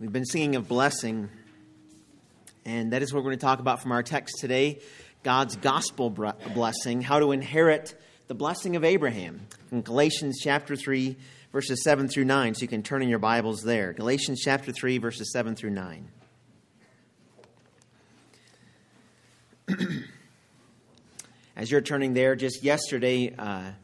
We've been singing of blessing, and that is what we're going to talk about from our text today, God's gospel blessing, how to inherit the blessing of Abraham, from Galatians chapter 3, verses 7 through 9, so you can turn in your Bibles there. Galatians chapter 3, verses 7 through 9. As you're turning there, just yesterday,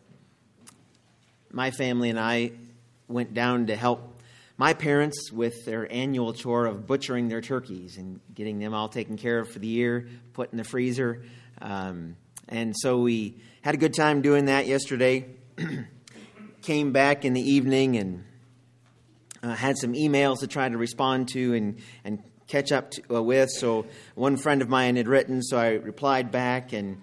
my family and I went down to help my parents with their annual chore of butchering their turkeys and getting them all taken care of for the year, put in the freezer. And so we had a good time doing that yesterday. Came back in the evening and had some emails to try to respond to and catch up with. So one friend of mine had written, so I replied back and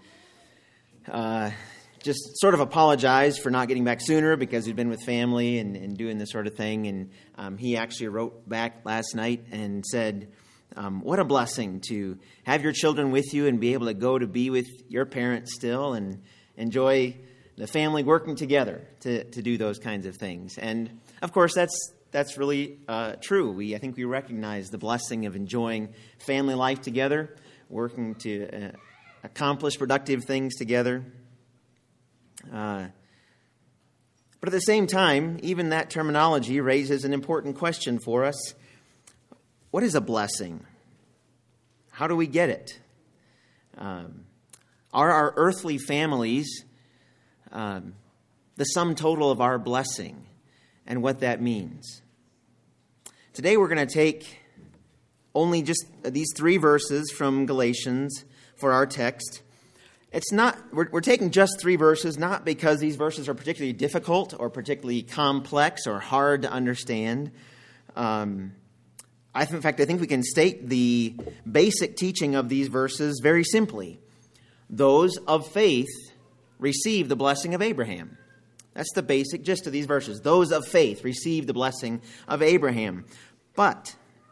just sort of apologized for not getting back sooner because we'd been with family and doing this sort of thing. And he actually wrote back last night and said, what a blessing to have your children with you and be able to go to be with your parents still and enjoy the family working together to do those kinds of things. And, of course, that's really true. I think we recognize the blessing of enjoying family life together, working to accomplish productive things together. But at the same time, even that terminology raises an important question for us. What is a blessing? How do we get it? Are our earthly families the sum total of our blessing and what that means? Today we're going to take only just these 3 verses from Galatians for our text. It's not, we're taking just 3 verses, not because these verses are particularly difficult or particularly complex or hard to understand. In fact, I think we can state the basic teaching of these verses very simply. Those of faith receive the blessing of Abraham. That's the basic gist of these verses. Those of faith receive the blessing of Abraham. But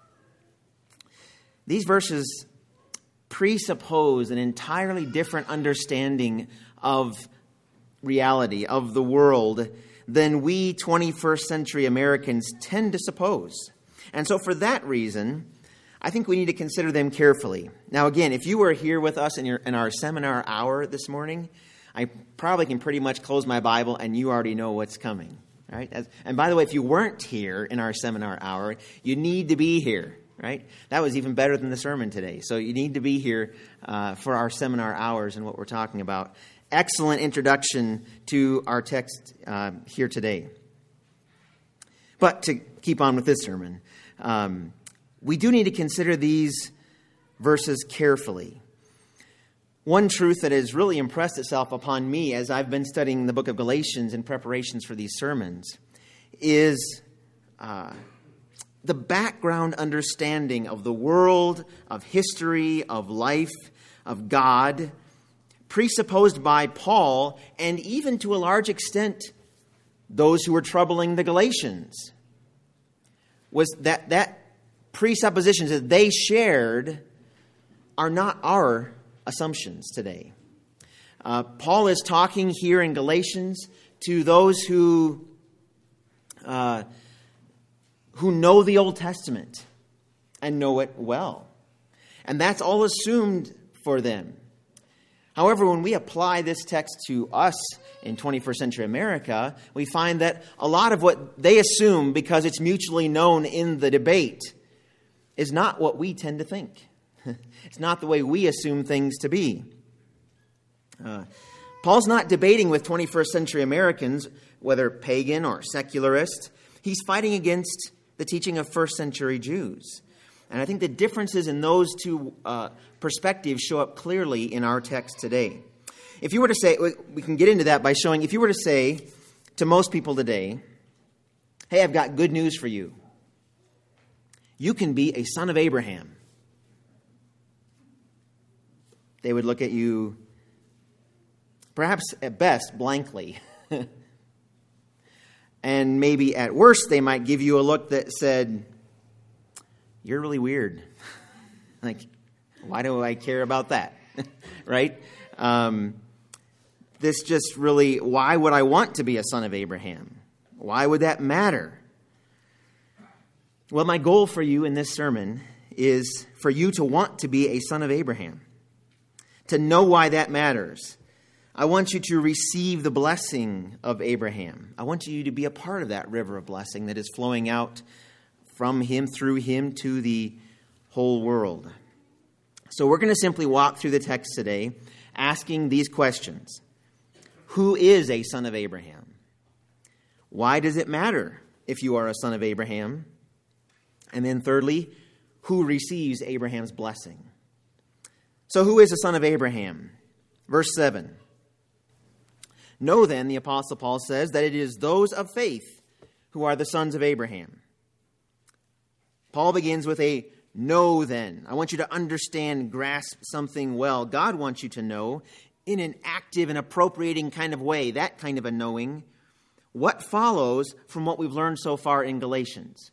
these verses presuppose an entirely different understanding of reality, of the world, than we 21st century Americans tend to suppose. And so for that reason, I think we need to consider them carefully. Now again, if you were here with us in our seminar hour this morning, I probably can pretty much close my Bible and you already know what's coming. Right? And by the way, if you weren't here in our seminar hour, you need to be here. Right? That was even better than the sermon today. So you need to be here for our seminar hours and what we're talking about. Excellent introduction to our text here today. But to keep on with this sermon, we do need to consider these verses carefully. One truth that has really impressed itself upon me as I've been studying the book of Galatians in preparations for these sermons is the background understanding of the world, of history, of life, of God, presupposed by Paul, and even to a large extent, those who were troubling the Galatians, was that presuppositions that they shared are not our assumptions today. Paul is talking here in Galatians to those who know the Old Testament and know it well. And that's all assumed for them. However, when we apply this text to us in 21st century America, we find that a lot of what they assume, because it's mutually known in the debate, is not what we tend to think. It's not the way we assume things to be. Paul's not debating with 21st century Americans, whether pagan or secularist. He's fighting against the teaching of first century Jews. And I think the differences in those two perspectives show up clearly in our text today. If you were to say, we can get into that by showing, if you were to say to most people today, hey, I've got good news for you. You can be a son of Abraham. They would look at you, perhaps at best, blankly. And maybe at worst, they might give you a look that said, you're really weird. Like, why do I care about that? Right? This just really, why would I want to be a son of Abraham? Why would that matter? Well, my goal for you in this sermon is for you to want to be a son of Abraham, to know why that matters. I want you to receive the blessing of Abraham. I want you to be a part of that river of blessing that is flowing out from him, through him, to the whole world. So we're going to simply walk through the text today asking these questions. Who is a son of Abraham? Why does it matter if you are a son of Abraham? And then thirdly, who receives Abraham's blessing? So who is a son of Abraham? Verse 7. Know then, the Apostle Paul says, that it is those of faith who are the sons of Abraham. Paul begins with a know then. I want you to understand, grasp something well. God wants you to know in an active and appropriating kind of way, that kind of a knowing, what follows from what we've learned so far in Galatians.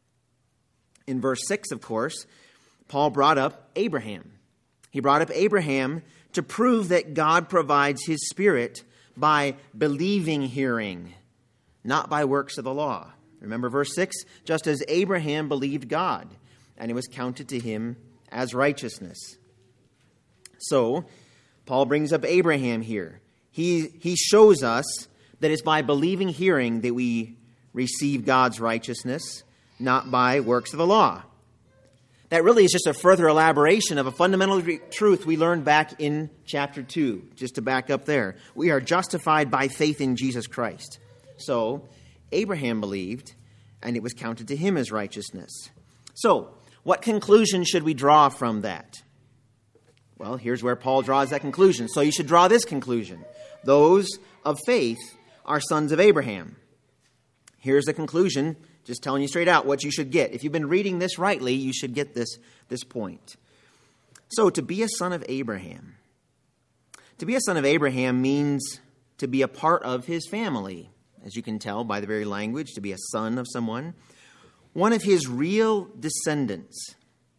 In verse 6, of course, Paul brought up Abraham. He brought up Abraham to prove that God provides his Spirit by believing hearing, not by works of the law. Remember verse 6, just as Abraham believed God, and it was counted to him as righteousness. So, Paul brings up Abraham here. He shows us that it's by believing hearing that we receive God's righteousness, not by works of the law. That really is just a further elaboration of a fundamental truth we learned back in chapter 2, just to back up there. We are justified by faith in Jesus Christ. So, Abraham believed, and it was counted to him as righteousness. So, what conclusion should we draw from that? Well, here's where Paul draws that conclusion. So you should draw this conclusion. Those of faith are sons of Abraham. Here's the conclusion, just telling you straight out what you should get. If you've been reading this rightly, you should get this point. So to be a son of Abraham. To be a son of Abraham means to be a part of his family. As you can tell by the very language, to be a son of someone. One of his real descendants.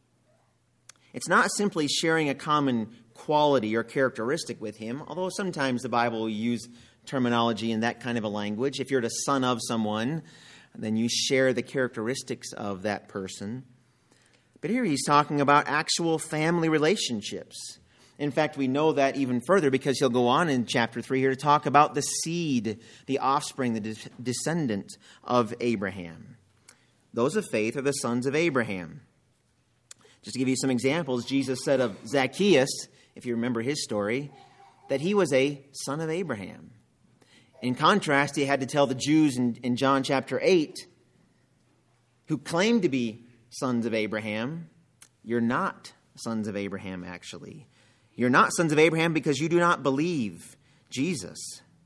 It's not simply sharing a common quality or characteristic with him, although sometimes the Bible will use terminology in that kind of a language. If you're the son of someone, then you share the characteristics of that person. But here he's talking about actual family relationships. In fact, we know that even further because he'll go on in chapter 3 here to talk about the seed, the offspring, the descendant of Abraham. Those of faith are the sons of Abraham. Just to give you some examples, Jesus said of Zacchaeus, if you remember his story, that he was a son of Abraham. In contrast, he had to tell the Jews in John chapter 8, who claimed to be sons of Abraham, you're not sons of Abraham, actually. You're not sons of Abraham because you do not believe Jesus.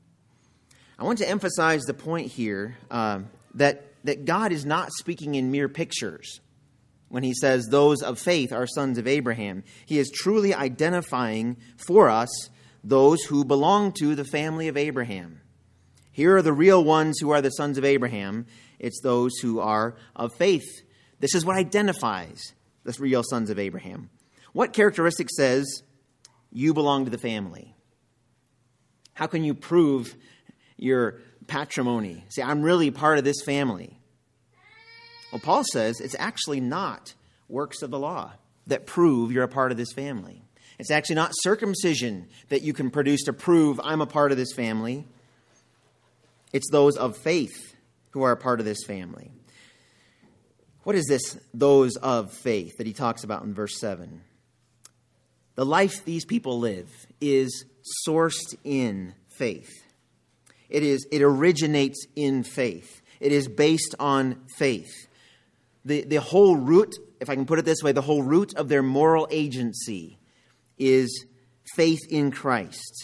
I want to emphasize the point here that God is not speaking in mere pictures. When he says those of faith are sons of Abraham, he is truly identifying for us those who belong to the family of Abraham. Here are the real ones who are the sons of Abraham. It's those who are of faith. This is what identifies the real sons of Abraham. What characteristic says you belong to the family? How can you prove your patrimony? Say, I'm really part of this family. Well, Paul says it's actually not works of the law that prove you're a part of this family. It's actually not circumcision that you can produce to prove I'm a part of this family. It's those of faith who are a part of this family. What is this, those of faith, that he talks about in verse 7? The life these people live is sourced in faith. It originates in faith. It is based on faith. The whole root, if I can put it this way, the whole root of their moral agency is faith in Christ.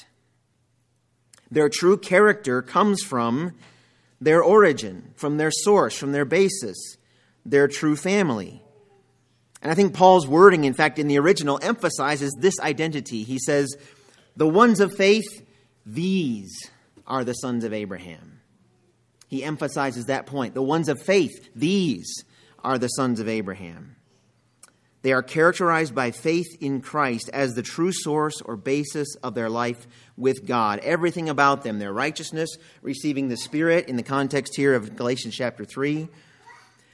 Their true character comes from their origin, from their source, from their basis, their true family. And I think Paul's wording, in fact, in the original, emphasizes this identity. He says, the ones of faith, these are the sons of Abraham. He emphasizes that point. The ones of faith, these are the sons of Abraham. They are characterized by faith in Christ as the true source or basis of their life with God. Everything about them, their righteousness, receiving the Spirit in the context here of Galatians chapter 3,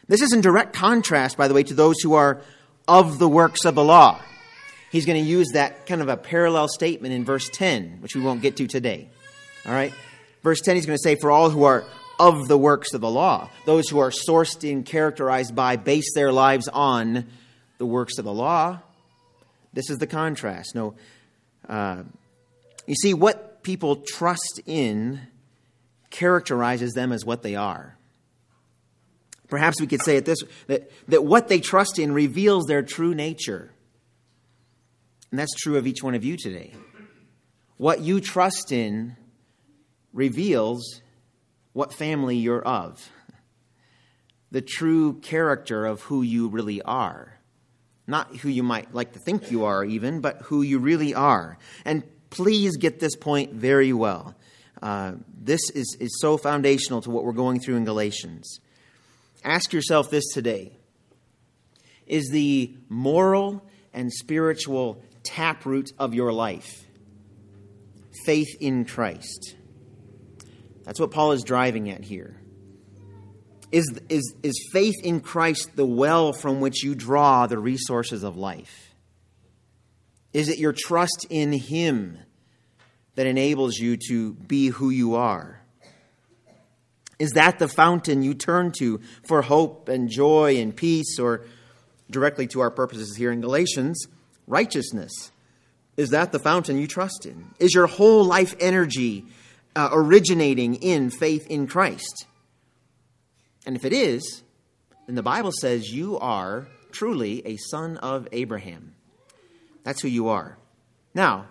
This is in direct contrast, by the way, to those who are of the works of the law. He's going to use that kind of a parallel statement in verse 10, which we won't get to today. All right? Verse 10, he's going to say, for all who are of the works of the law, those who are sourced in, characterized by, base their lives on the works of the law. This is the contrast. No, you see, what people trust in characterizes them as what they are. Perhaps we could say it this, that what they trust in reveals their true nature. And that's true of each one of you today. What you trust in reveals what family you're of. The true character of who you really are. Not who you might like to think you are even, but who you really are. And please get this point very well. This is so foundational to what we're going through in Galatians. Ask yourself this today. Is the moral and spiritual taproot of your life faith in Christ? That's what Paul is driving at here. Is faith in Christ the well from which you draw the resources of life? Is it your trust in Him that enables you to be who you are? Is that the fountain you turn to for hope and joy and peace, or directly to our purposes here in Galatians, righteousness? Is that the fountain you trust in? Is your whole life energy originating in faith in Christ? And if it is, then the Bible says you are truly a son of Abraham. That's who you are. Now,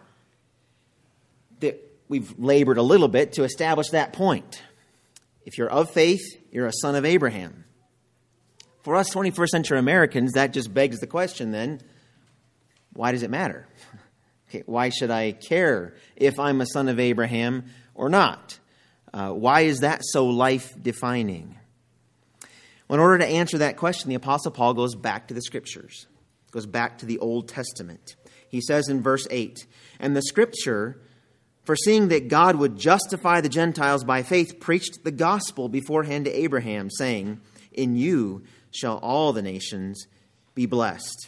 we've labored a little bit to establish that point. If you're of faith, you're a son of Abraham. For us 21st century Americans, that just begs the question then, why does it matter? Okay, why should I care if I'm a son of Abraham or not? Why is that so life-defining? Well, in order to answer that question, the Apostle Paul goes back to the Scriptures, goes back to the Old Testament. He says in verse 8, and the Scripture, foreseeing that God would justify the Gentiles by faith, preached the gospel beforehand to Abraham, saying, in you shall all the nations be blessed.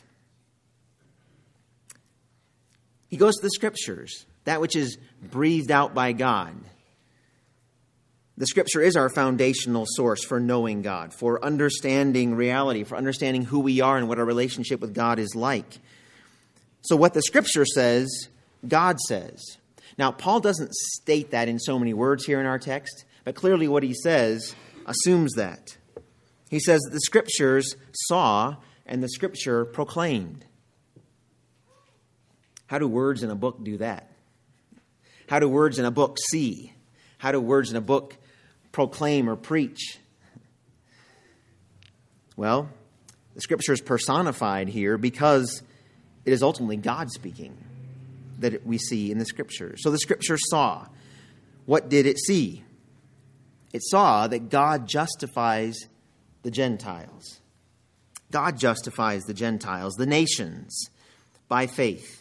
He goes to the Scriptures, that which is breathed out by God. The Scripture is our foundational source for knowing God, for understanding reality, for understanding who we are and what our relationship with God is like. So what the Scripture says, God says. Now, Paul doesn't state that in so many words here in our text, but clearly what he says assumes that. He says that the Scriptures saw and the Scripture proclaimed. How do words in a book do that? How do words in a book see? How do words in a book proclaim or preach? Well, the Scripture is personified here because it is ultimately God speaking that we see in the Scripture. So the Scripture saw. What did it see? It saw that God justifies the Gentiles. God justifies the Gentiles, the nations, by faith.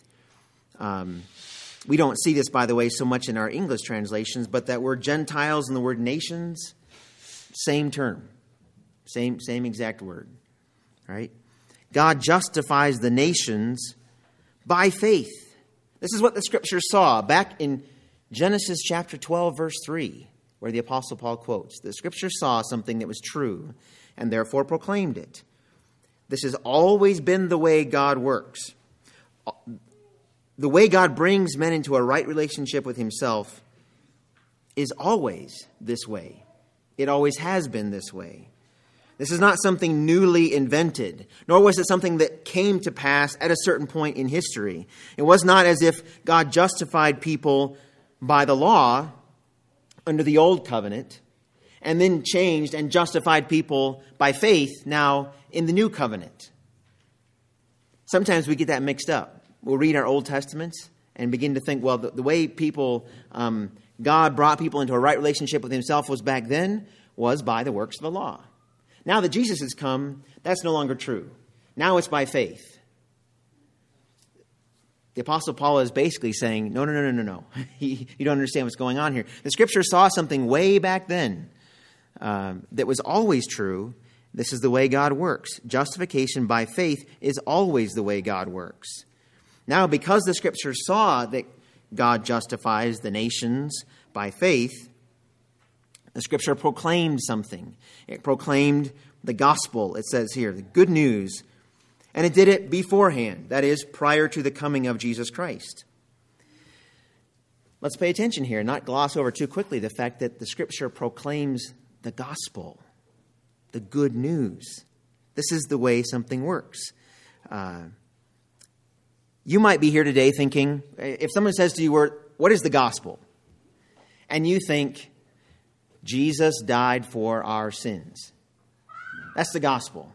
We don't see this, by the way, so much in our English translations, but that word Gentiles and the word nations, same term, same exact word, right? God justifies the nations by faith. This is what the Scripture saw back in Genesis chapter 12, verse 3, where the Apostle Paul quotes, the Scripture saw something that was true and therefore proclaimed it. This has always been the way God works. The way God brings men into a right relationship with Himself is always this way. It always has been this way. This is not something newly invented, nor was it something that came to pass at a certain point in history. It was not as if God justified people by the law under the old covenant and then changed and justified people by faith now in the new covenant. Sometimes we get that mixed up. We'll read our Old Testaments and begin to think, well, the way people, God brought people into a right relationship with Himself was back then was by the works of the law. Now that Jesus has come, that's no longer true. Now it's by faith. The Apostle Paul is basically saying, no. You don't understand what's going on here. The Scripture saw something way back then that was always true This is the way God works. Justification by faith is always the way God works. Now, because the Scriptures saw that God justifies the nations by faith, the Scripture proclaimed something. It proclaimed the gospel, it says here, the good news. And it did it beforehand, that is, prior to the coming of Jesus Christ. Let's pay attention here, not gloss over too quickly the fact that the Scripture proclaims the gospel, the good news. This is the way something works. You might be here today thinking, if someone says to you, what is the gospel? And you think, Jesus died for our sins. That's the gospel.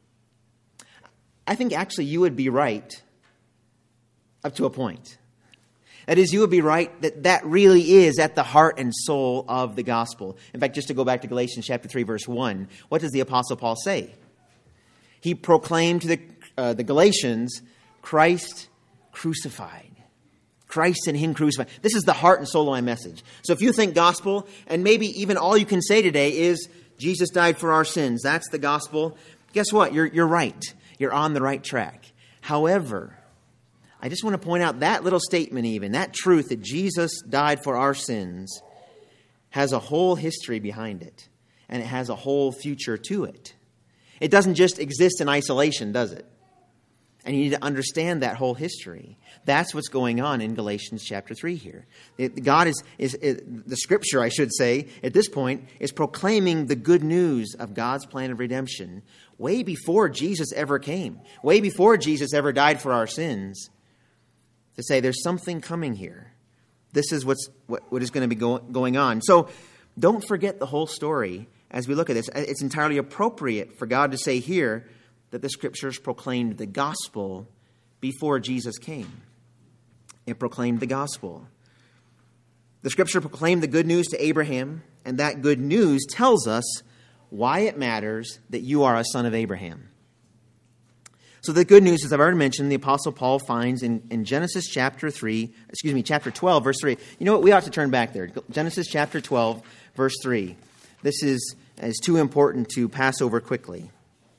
I think actually you would be right up to a point. That is, you would be right that that really is at the heart and soul of the gospel. In fact, just to go back to Galatians chapter 3, verse 1, what does the Apostle Paul say? He proclaimed to the Galatians, Christ crucified. Christ and Him crucified. This is the heart and soul of my message. So if you think gospel, and maybe even all you can say today is Jesus died for our sins, that's the gospel, guess what? You're right. You're on the right track. However, I just want to point out that little statement even, that truth that Jesus died for our sins has a whole history behind it. And it has a whole future to it. It doesn't just exist in isolation, does it? And you need to understand that whole history. That's what's going on in Galatians chapter 3 here. God is the Scripture, I should say, at this point, is proclaiming the good news of God's plan of redemption way before Jesus ever came, way before Jesus ever died for our sins, to say there's something coming here. This is what is going to be going on. So don't forget the whole story as we look at this. It's entirely appropriate for God to say here that the Scriptures proclaimed the gospel before Jesus came. It proclaimed the gospel. The Scripture proclaimed the good news to Abraham, and that good news tells us why it matters that you are a son of Abraham. So the good news, as I've already mentioned, the Apostle Paul finds in Genesis chapter 12, verse 3. You know what? We ought to turn back there. Genesis chapter 12, verse 3. This is too important to pass over quickly.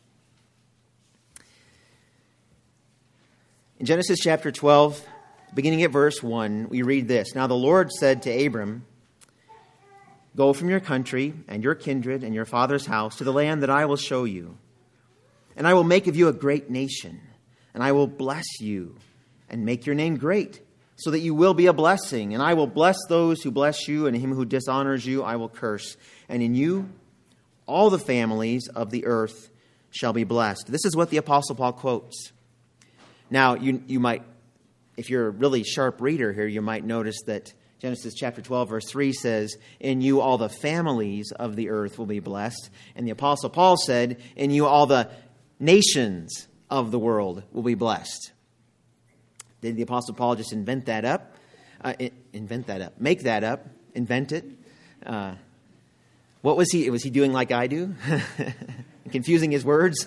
In Genesis chapter 12, beginning at verse 1, we read this. Now the Lord said to Abram, go from your country and your kindred and your father's house to the land that I will show you. And I will make of you a great nation, and I will bless you and make your name great, so that you will be a blessing. And I will bless those who bless you, and him who dishonors you I will curse. And in you all the families of the earth shall be blessed. This is what the Apostle Paul quotes. Now, you might, if you're a really sharp reader here, you might notice that Genesis chapter 12, verse 3 says, in you all the families of the earth will be blessed. And the Apostle Paul said, in you all the nations of the world will be blessed. Did the Apostle Paul just invent that up? Make that up? Invent it? What was he? Was he doing like I do? Confusing his words?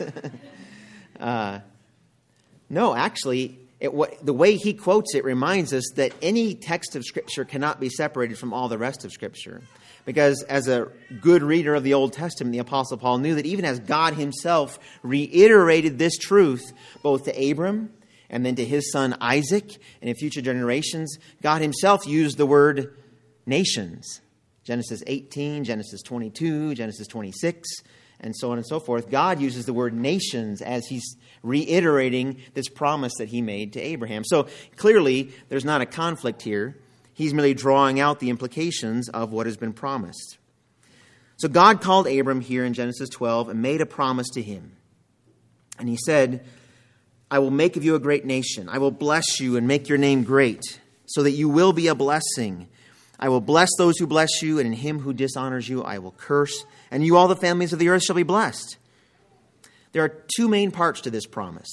No, actually, the way he quotes it reminds us that any text of Scripture cannot be separated from all the rest of Scripture. Because as a good reader of the Old Testament, the Apostle Paul knew that even as God himself reiterated this truth, both to Abram and then to his son Isaac and in future generations, God himself used the word nations. Genesis 18, Genesis 22, Genesis 26, and so on and so forth. God uses the word nations as he's reiterating this promise that he made to Abraham. So clearly, there's not a conflict here. He's merely drawing out the implications of what has been promised. So God called Abram here in Genesis 12 and made a promise to him. And he said, I will make of you a great nation. I will bless you and make your name great, so that you will be a blessing. I will bless those who bless you, and in him who dishonors you I will curse. And you all the families of the earth shall be blessed. There are two main parts to this promise.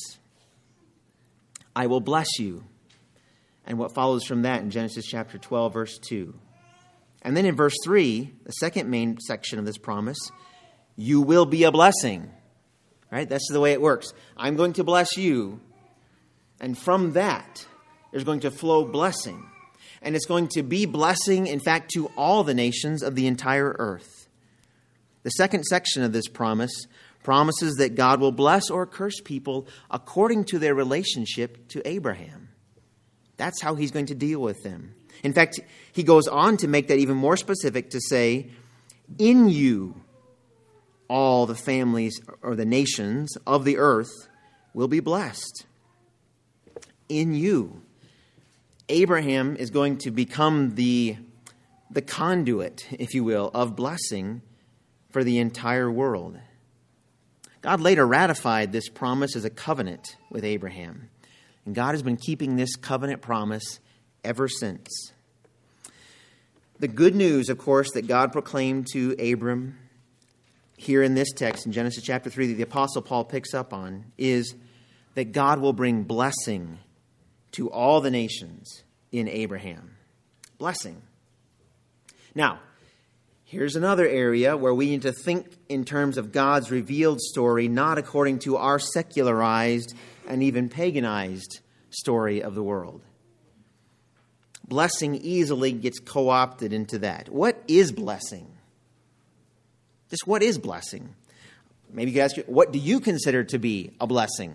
I will bless you. And what follows from that in Genesis chapter 12, verse 2. And then in verse 3, the second main section of this promise, you will be a blessing. Right? That's the way it works. I'm going to bless you. And from that, there's going to flow blessing. And it's going to be blessing, in fact, to all the nations of the entire earth. The second section of this promise Promises that God will bless or curse people according to their relationship to Abraham. That's how he's going to deal with them. In fact, he goes on to make that even more specific to say, in you, all the families or the nations of the earth will be blessed. In you. Abraham is going to become the conduit, if you will, of blessing for the entire world. God later ratified this promise as a covenant with Abraham. And God has been keeping this covenant promise ever since. The good news, of course, that God proclaimed to Abram here in this text in Genesis chapter 3 that the Apostle Paul picks up on is that God will bring blessing to all the nations in Abraham. Blessing. Now, here's another area where we need to think in terms of God's revealed story, not according to our secularized and even paganized story of the world. Blessing easily gets co-opted into that. What is blessing? Just what is blessing? Maybe you could ask, what do you consider to be a blessing?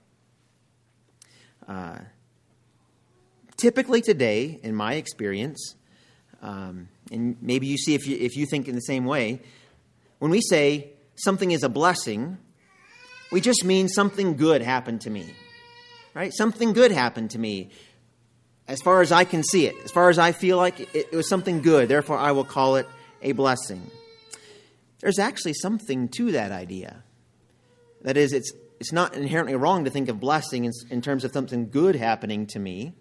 Typically today, in my experience, and maybe you see if you think in the same way, when we say something is a blessing, we just mean something good happened to me, right? Something good happened to me. As far as I can see it, as far as I feel like it was something good, therefore I will call it a blessing. There's actually something to that idea. That is, it's not inherently wrong to think of blessing in terms of something good happening to me.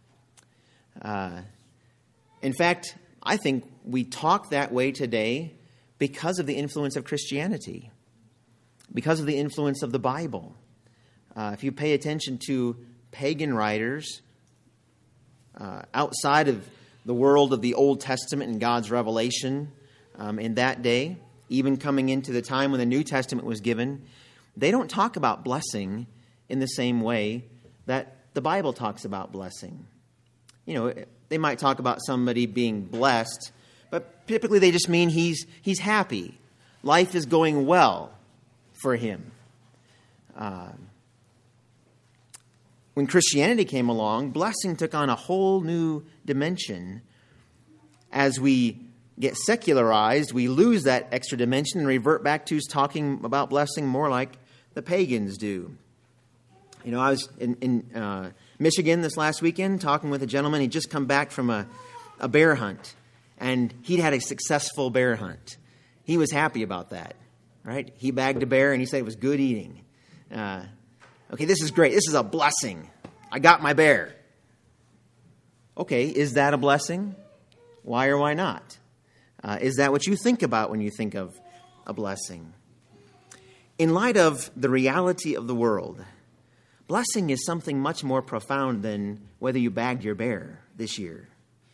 In fact, I think we talk that way today because of the influence of Christianity, because of the influence of the Bible. If you pay attention to pagan writers outside of the world of the Old Testament and God's revelation in that day, even coming into the time when the New Testament was given, they don't talk about blessing in the same way that the Bible talks about blessing. You know, they might talk about somebody being blessed, but typically they just mean he's happy. Life is going well for him. When Christianity came along, blessing took on a whole new dimension. As we get secularized, we lose that extra dimension and revert back to talking about blessing more like the pagans do. You know, I was in Michigan this last weekend talking with a gentleman. He'd just come back from a bear hunt, and he'd had a successful bear hunt. He was happy about that, right? He bagged a bear, and he said it was good eating. Okay, this is great. This is a blessing. I got my bear. Okay, is that a blessing? Why or why not? Is that what you think about when you think of a blessing? In light of the reality of the world, blessing is something much more profound than whether you bagged your bear this year.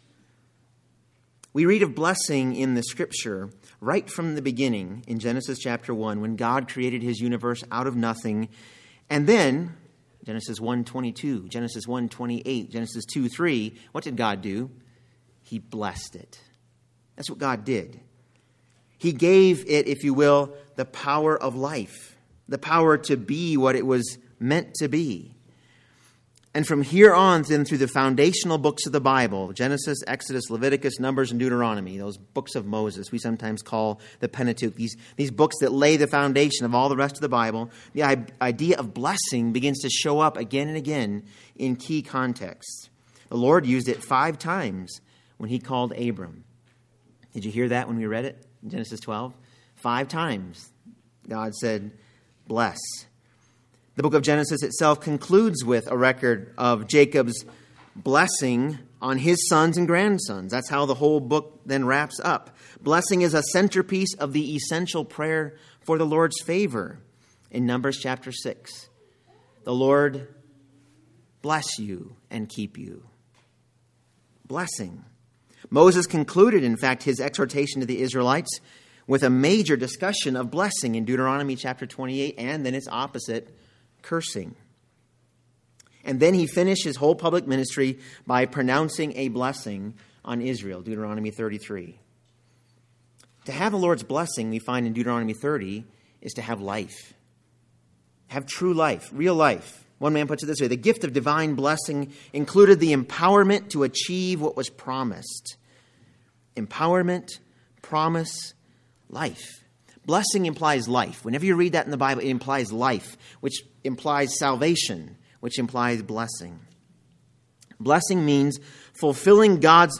We read of blessing in the Scripture right from the beginning in Genesis chapter 1 when God created his universe out of nothing. And then, Genesis 1:22, Genesis 1:28, Genesis 2:3, what did God do? He blessed it. That's what God did. He gave it, if you will, the power of life, the power to be what it was meant to be. And from here on, then, through the foundational books of the Bible, Genesis, Exodus, Leviticus, Numbers, and Deuteronomy, those books of Moses, we sometimes call the Pentateuch, these books that lay the foundation of all the rest of the Bible, the idea of blessing begins to show up again and again in key contexts. The Lord used it 5 times when he called Abram. Did you hear that when we read it in Genesis 12? 5 times God said, bless. The book of Genesis itself concludes with a record of Jacob's blessing on his sons and grandsons. That's how the whole book then wraps up. Blessing is a centerpiece of the essential prayer for the Lord's favor in Numbers chapter 6. The Lord bless you and keep you. Blessing. Moses concluded, in fact, his exhortation to the Israelites with a major discussion of blessing in Deuteronomy chapter 28, and then its opposite, cursing. And then he finished his whole public ministry by pronouncing a blessing on Israel, Deuteronomy 33. To have the Lord's blessing, we find in Deuteronomy 30, is to have life. Have true life, real life. One man puts it this way: the gift of divine blessing included the empowerment to achieve what was promised. Empowerment, promise, life. Blessing implies life. Whenever you read that in the Bible, it implies life, which implies salvation, which implies blessing. Blessing means fulfilling God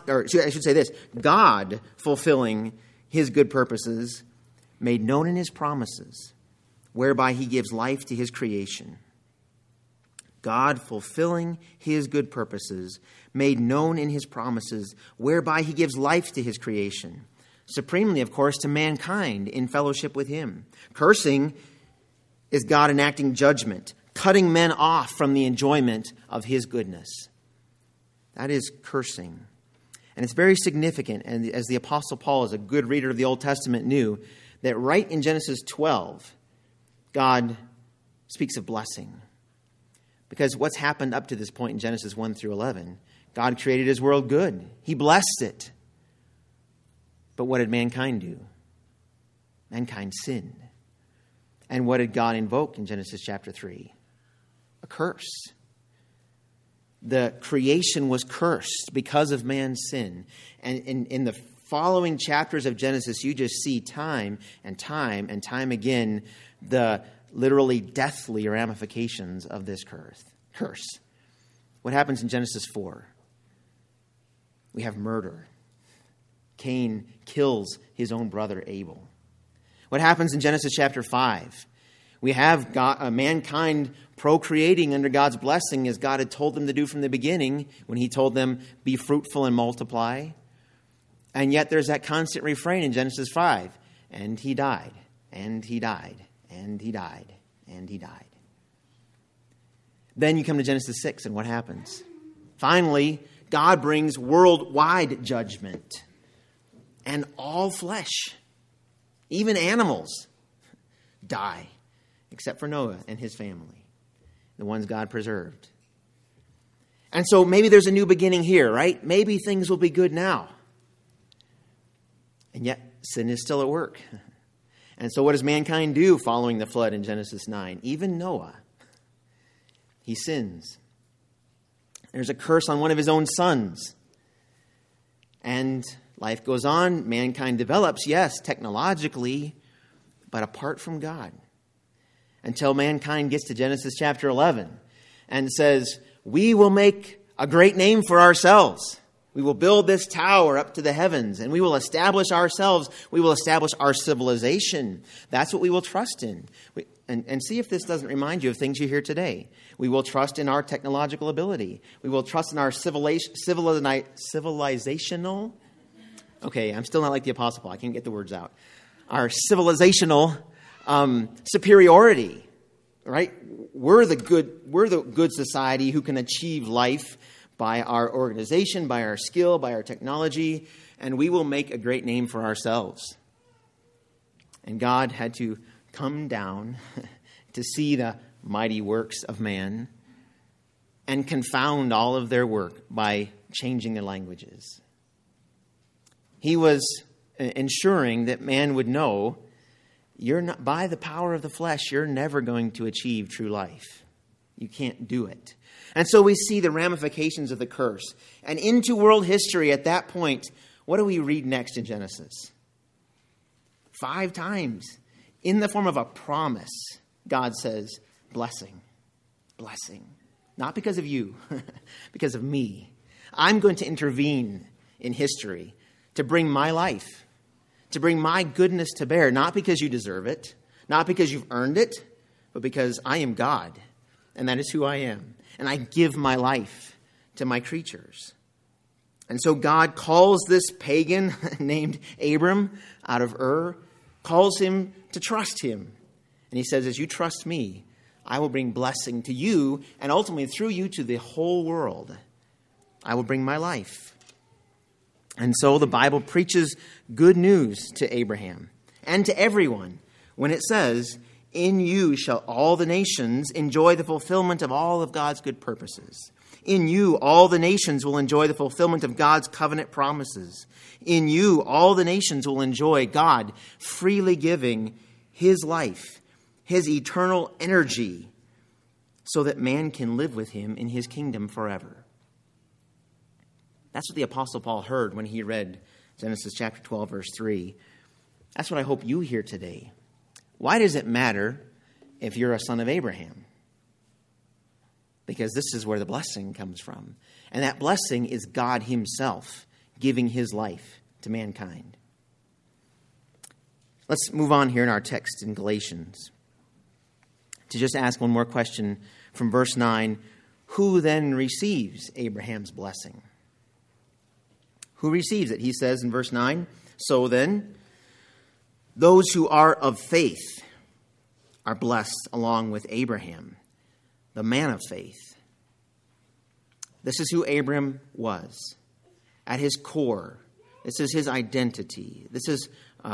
fulfilling his good purposes made known in his promises, whereby he gives life to his creation. God fulfilling his good purposes made known in his promises, whereby he gives life to his creation. Supremely, of course, to mankind in fellowship with him. Cursing is God enacting judgment, cutting men off from the enjoyment of his goodness. That is cursing. And it's very significant, and as the Apostle Paul, as a good reader of the Old Testament, knew, that right in Genesis 12, God speaks of blessing. Because what's happened up to this point in Genesis 1 through 11, God created his world good. He blessed it. But what did mankind do? Mankind sinned. And what did God invoke in Genesis chapter 3? A curse. The creation was cursed because of man's sin. And in the following chapters of Genesis, you just see time and time and time again the literally deathly ramifications of this curse. What happens in Genesis 4? We have murder. Cain kills his own brother Abel. What happens in Genesis chapter 5? We have mankind procreating under God's blessing as God had told them to do from the beginning when he told them, be fruitful and multiply. And yet there's that constant refrain in Genesis 5. And he died, and he died, and he died, and he died. Then you come to Genesis 6, and what happens? Finally, God brings worldwide judgment. And all flesh, even animals, die. Except for Noah and his family, the ones God preserved. And so maybe there's a new beginning here, right? Maybe things will be good now. And yet sin is still at work. And so what does mankind do following the flood in Genesis 9? Even Noah, he sins. There's a curse on one of his own sons. And life goes on. Mankind develops, yes, technologically, but apart from God. Until mankind gets to Genesis chapter 11 and says, we will make a great name for ourselves. We will build this tower up to the heavens, and we will establish ourselves. We will establish our civilization. That's what we will trust in. And see if this doesn't remind you of things you hear today. We will trust in our technological ability. We will trust in our civilizational. Okay, I'm still not like the Apostle Paul. I can't get the words out. Our civilizational superiority, right? We're the good society who can achieve life by our organization, by our skill, by our technology, and we will make a great name for ourselves. And God had to come down to see the mighty works of man and confound all of their work by changing their languages. He was ensuring that man would know, you're not, by the power of the flesh, you're never going to achieve true life. You can't do it. And so we see the ramifications of the curse. And into world history at that point, what do we read next in Genesis? 5 times. In the form of a promise, God says, blessing, blessing. Not because of you, because of me. I'm going to intervene in history to bring my life, to bring my goodness to bear, not because you deserve it, not because you've earned it, but because I am God, and that is who I am. And I give my life to my creatures. And so God calls this pagan named Abram out of Ur, calls him to trust him. And he says, as you trust me, I will bring blessing to you, and ultimately through you to the whole world. I will bring my life. And so the Bible preaches good news to Abraham and to everyone when it says, in you shall all the nations enjoy the fulfillment of all of God's good purposes. In you, all the nations will enjoy the fulfillment of God's covenant promises. In you, all the nations will enjoy God freely giving his life, his eternal energy, so that man can live with him in his kingdom forever. That's what the Apostle Paul heard when he read Genesis chapter 12, verse 3. That's what I hope you hear today. Why does it matter if you're a son of Abraham? Because this is where the blessing comes from. And that blessing is God himself giving his life to mankind. Let's move on here in our text in Galatians to just ask one more question from verse 9. Who then receives Abraham's blessing? Who receives it? He says in verse 9, so then, those who are of faith are blessed along with Abraham, the man of faith. This is who Abraham was. At his core, this is his identity. This is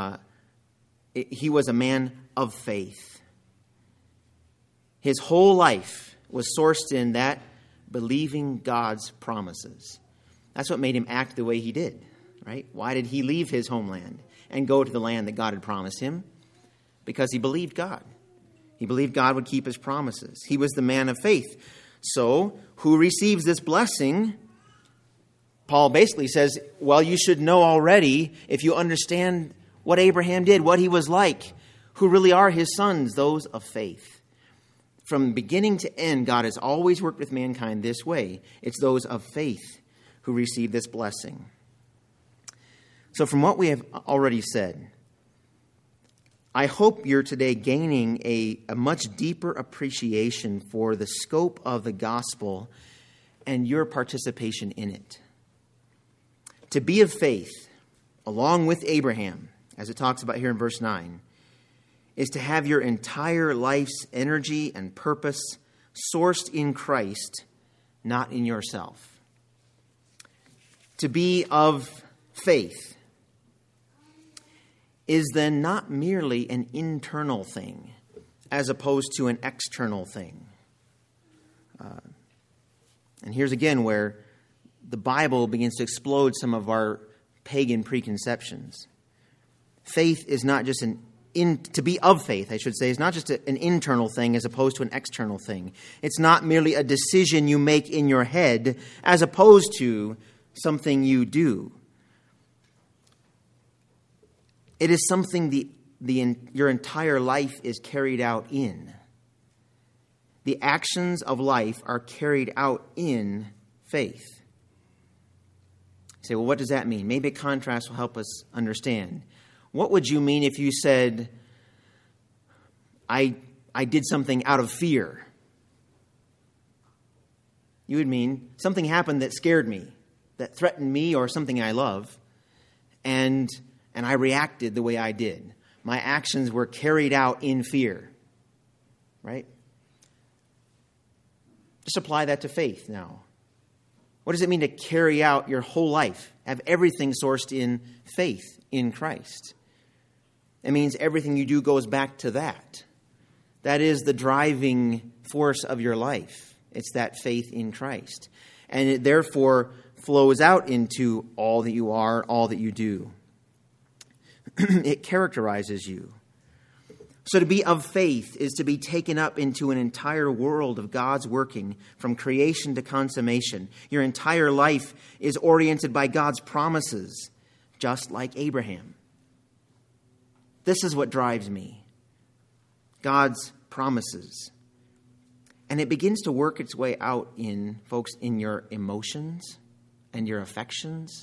he was a man of faith. His whole life was sourced in that believing God's promises. That's what made him act the way he did, right? Why did he leave his homeland and go to the land that God had promised him? Because he believed God. He believed God would keep his promises. He was the man of faith. So, who receives this blessing? Paul basically says, well, you should know already, if you understand what Abraham did, what he was like, who really are his sons, those of faith. From beginning to end, God has always worked with mankind this way. It's those of faith who receive this blessing. So from what we have already said, I hope you're today gaining a much deeper appreciation for the scope of the gospel and your participation in it. To be of faith, along with Abraham, as it talks about here in verse 9, is to have your entire life's energy and purpose sourced in Christ, not in yourself. To be of faith is then not merely an internal thing as opposed to an external thing. And here's again where the Bible begins to explode some of our pagan preconceptions. Faith is not just to be of faith, I should say, is not just an internal thing as opposed to an external thing. It's not merely a decision you make in your head as opposed to something you do. It is something your entire life is carried out in. The actions of life are carried out in faith. You say, well, what does that mean? Maybe a contrast will help us understand. What would you mean if you said, I did something out of fear? You would mean something happened that scared me, that threatened me or something I love, and I reacted the way I did. My actions were carried out in fear, right? Just apply that to faith now. What does it mean to carry out your whole life? Have everything sourced in faith in Christ. It means everything you do goes back to that. That is the driving force of your life. It's that faith in Christ. And it therefore flows out into all that you are, all that you do. It characterizes you. So to be of faith is to be taken up into an entire world of God's working from creation to consummation. Your entire life is oriented by God's promises, just like Abraham. This is what drives me. God's promises. And it begins to work its way out in, folks, in your emotions and your affections.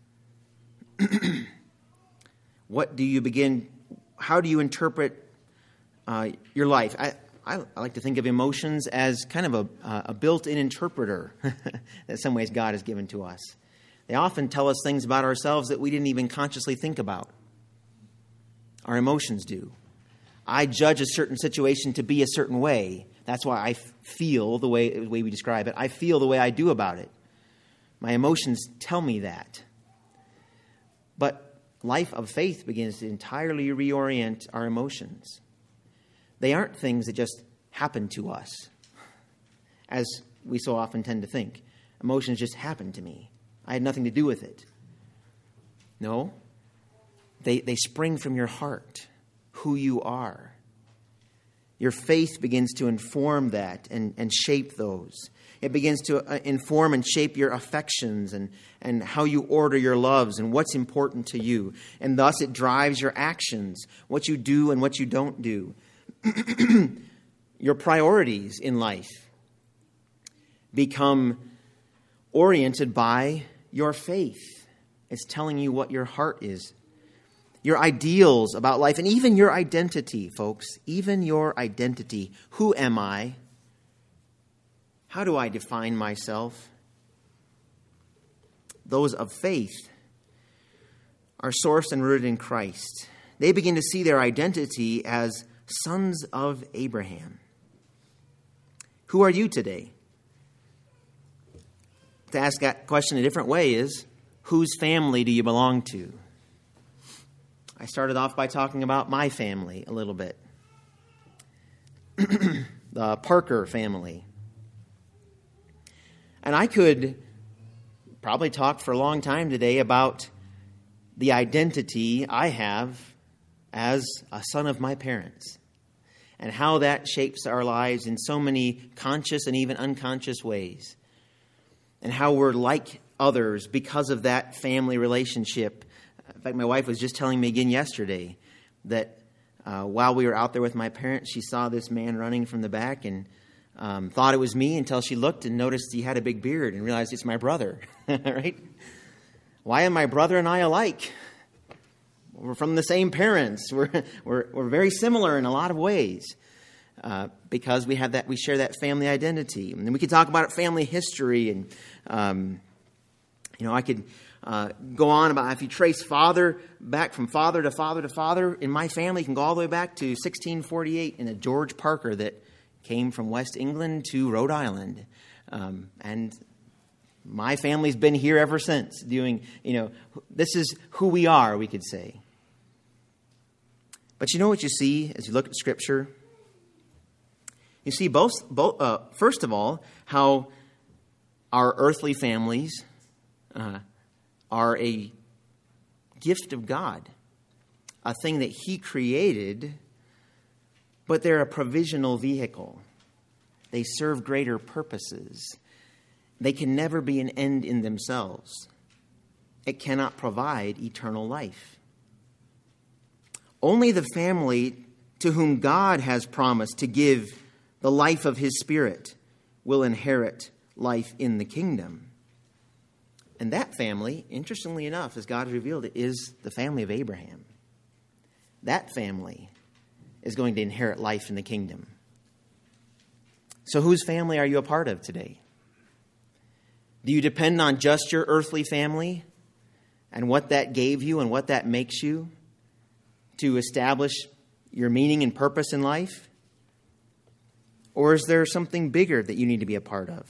How do you interpret your life? I like to think of emotions as kind of a built-in interpreter that in some ways God has given to us. They often tell us things about ourselves that we didn't even consciously think about. Our emotions do. I judge a certain situation to be a certain way. That's why I feel the way we describe it. I feel the way I do about it. My emotions tell me that. But life of faith begins to entirely reorient our emotions. They aren't things that just happen to us, as we so often tend to think. Emotions just happen to me. I had nothing to do with it. No. They spring from your heart, who you are. Your faith begins to inform that and shape those. It begins to inform and shape your affections and how you order your loves and what's important to you. And thus it drives your actions, what you do and what you don't do. Your priorities in life become oriented by your faith. It's telling you what your heart is. Your ideals about life, and even your identity, folks. Even your identity. Who am I? How do I define myself? Those of faith are sourced and rooted in Christ. They begin to see their identity as sons of Abraham. Who are you today? To ask that question a different way is, whose family do you belong to? I started off by talking about my family a little bit. The Parker family. And I could probably talk for a long time today about the identity I have as a son of my parents and how that shapes our lives in so many conscious and even unconscious ways, and how we're like others because of that family relationship. In fact, my wife was just telling me again yesterday that while we were out there with my parents, she saw this man running from the back and thought it was me until she looked and noticed he had a big beard and realized it's my brother. Right? Why am my brother and I alike? We're from the same parents. We're very similar in a lot of ways because we share that family identity. And then we could talk about family history, and I could go on about if you trace father back from father to father to father in my family, you can go all the way back to 1648 in a George Parker that came from West England to Rhode Island, and my family's been here ever since. This is who we are, we could say. But you know what you see as you look at Scripture? You see first of all, how our earthly families are a gift of God, a thing that He created, but they're a provisional vehicle. They serve greater purposes. They can never be an end in themselves. It cannot provide eternal life. Only the family to whom God has promised to give the life of His Spirit will inherit life in the kingdom. And that family, interestingly enough, as God has revealed it, is the family of Abraham. That family is going to inherit life in the kingdom. So whose family are you a part of today? Do you depend on just your earthly family and what that gave you and what that makes you to establish your meaning and purpose in life? Or is there something bigger that you need to be a part of?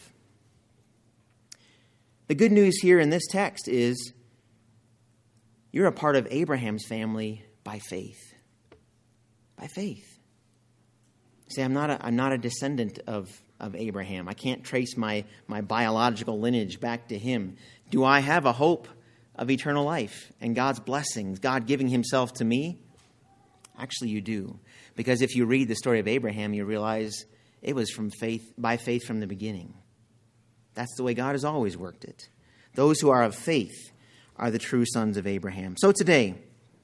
The good news here in this text is you're a part of Abraham's family by faith. By faith. See, I'm not a descendant of Abraham. I can't trace my biological lineage back to him. Do I have a hope of eternal life and God's blessings, God giving Himself to me? Actually, you do. Because if you read the story of Abraham, you realize it was by faith from the beginning. That's the way God has always worked it. Those who are of faith are the true sons of Abraham. So today,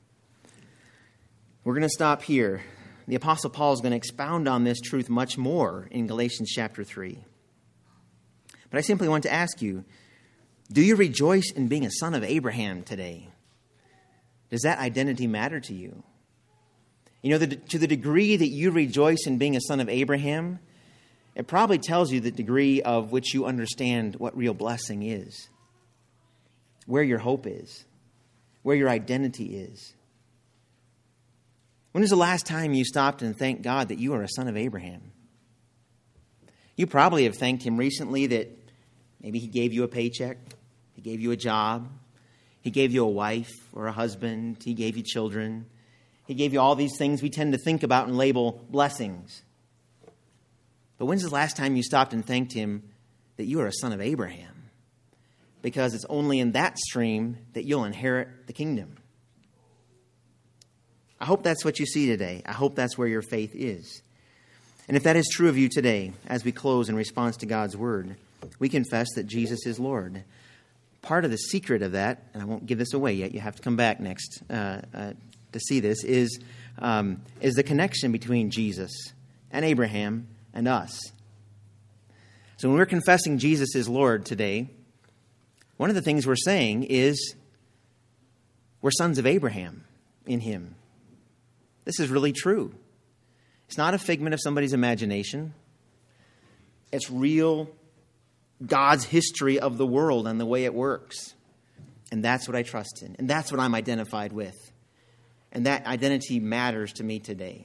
we're going to stop here. The Apostle Paul is going to expound on this truth much more in Galatians chapter 3. But I simply want to ask you, do you rejoice in being a son of Abraham today? Does that identity matter to you? To the degree that you rejoice in being a son of Abraham, it probably tells you the degree of which you understand what real blessing is, where your hope is, where your identity is. When was the last time you stopped and thanked God that you are a son of Abraham? You probably have thanked Him recently that maybe He gave you a paycheck, He gave you a job, He gave you a wife or a husband, He gave you children, He gave you all these things we tend to think about and label blessings. But when's the last time you stopped and thanked Him that you are a son of Abraham? Because it's only in that stream that you'll inherit the kingdom. I hope that's what you see today. I hope that's where your faith is. And if that is true of you today, as we close in response to God's word, we confess that Jesus is Lord. Part of the secret of that, and I won't give this away yet, you have to come back next to see this, is the connection between Jesus and Abraham and us. So when we're confessing Jesus is Lord today, one of the things we're saying is we're sons of Abraham in him. This is really true. It's not a figment of somebody's imagination. It's real God's history of the world and the way it works. And that's what I trust in. And that's what I'm identified with. And that identity matters to me today.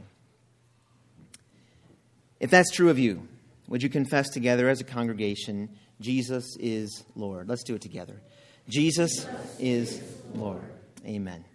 If that's true of you, would you confess together as a congregation, Jesus is Lord? Let's do it together. Jesus is Lord. Amen.